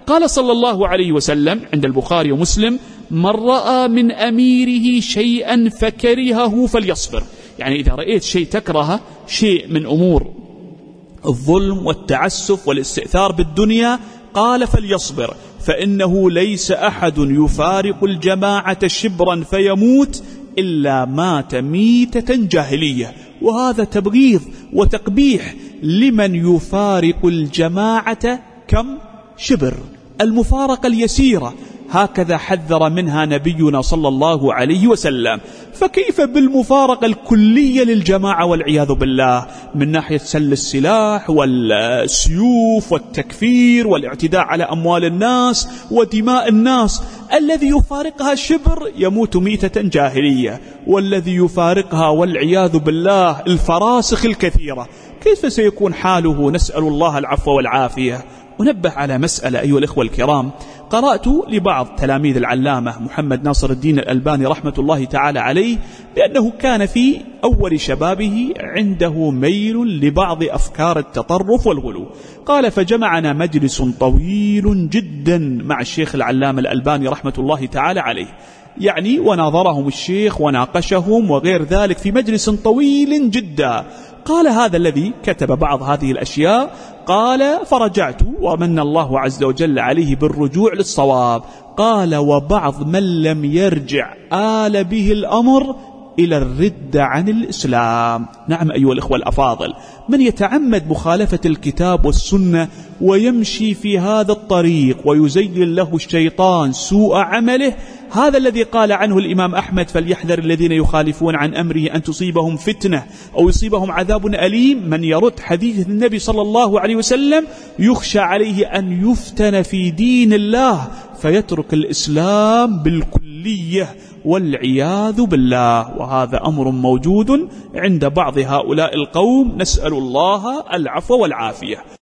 قال صلى الله عليه وسلم عند البخاري ومسلم: من رأى من أميره شيئا فكرهه فليصبر. يعني إذا رأيت شيء تكره، شيء من أمور الظلم والتعسف والاستئثار بالدنيا، قال: فليصبر، فإنه ليس أحد يفارق الجماعة شبرا فيموت إلا مات ميتة جاهلية. وهذا تبغيض وتقبيح لمن يفارق الجماعة كم شبر، المفارقة اليسيرة، هكذا حذر منها نبينا صلى الله عليه وسلم. فكيف بالمفارقة الكلية للجماعة والعياذ بالله، من ناحية سل السلاح والسيوف والتكفير والاعتداء على أموال الناس ودماء الناس. الذي يفارقها شبر يموت ميتة جاهلية، والذي يفارقها والعياذ بالله الفراسخ الكثيرة، كيف سيكون حاله؟ نسأل الله العفو والعافية. أنبه على مسألة أيها الإخوة الكرام، قرأت لبعض تلاميذ العلامة محمد ناصر الدين الألباني رحمة الله تعالى عليه بأنه كان في أول شبابه عنده ميل لبعض أفكار التطرف والغلو. قال: فجمعنا مجلس طويل جدا مع الشيخ العلامة الألباني رحمة الله تعالى عليه، يعني وناظرهم الشيخ وناقشهم وغير ذلك في مجلس طويل جدا. قال: هذا الذي كتب بعض هذه الأشياء، قال: فرجعت ومن الله عز وجل عليه بالرجوع للصواب. قال: وبعض من لم يرجع آل به الأمر إلى الردة عن الإسلام. نعم أيها الإخوة الأفاضل، من يتعمد مخالفة الكتاب والسنة ويمشي في هذا الطريق ويزين له الشيطان سوء عمله، هذا الذي قال عنه الإمام أحمد: فليحذر الذين يخالفون عن أمره أن تصيبهم فتنة أو يصيبهم عذاب أليم. من يرد حديث النبي صلى الله عليه وسلم يخشى عليه أن يفتن في دين الله فيترك الإسلام بالكلية والعياذ بالله. وهذا أمر موجود عند بعض هؤلاء القوم، نسأل الله العفو والعافية.